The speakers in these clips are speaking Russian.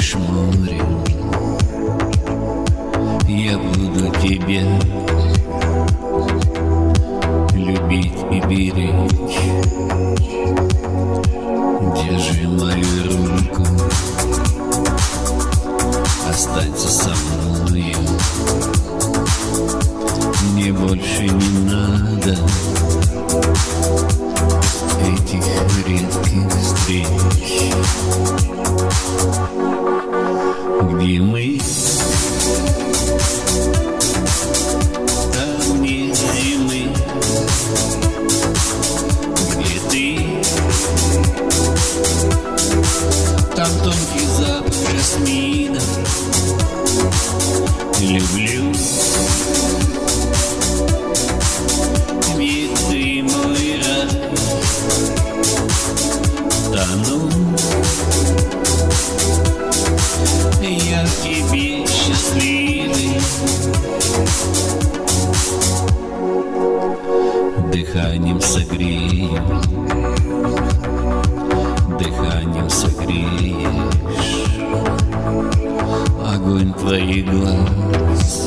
лишь море. Я буду тебя любить и беречь. Держи мою руку, останься со мною. Мне больше не надо этих редких встреч. Где мы? Там нет зимы. Где ты? Там тонкий запах жасмина. Люблю. Ведь ты мой рай. Тону я в тебе счастливый. Дыханием согрею, дыханием согреешь огонь твоих глаз.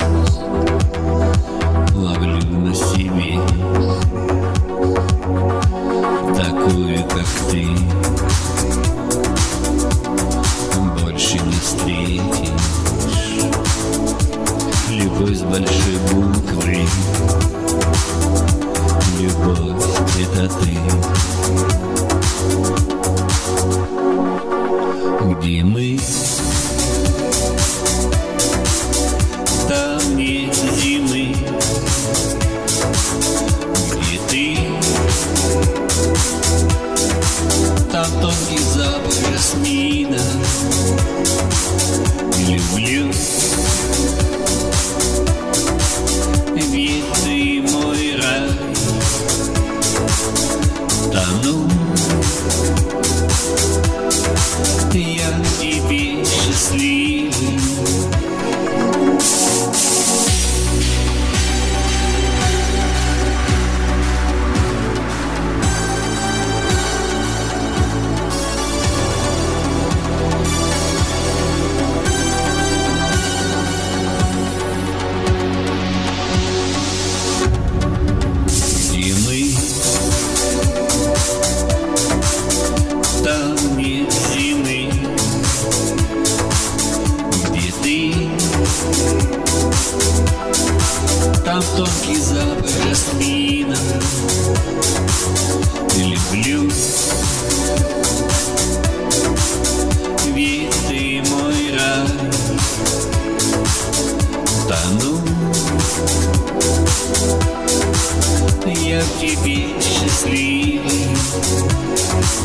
Ловлю на себе такую, как ты, больше не встретишь. Любовь с большой буквы, любовь — это ты. Где мы? Там нет зимы. Где ты? Там тонкий запах жасмина. Люблю. Ведь ты мой рай. Тону я в тебе счастливый. Там тонкий запах жасмина. Люблю. Ведь ты мой рай. Тону я в тебе счастливый.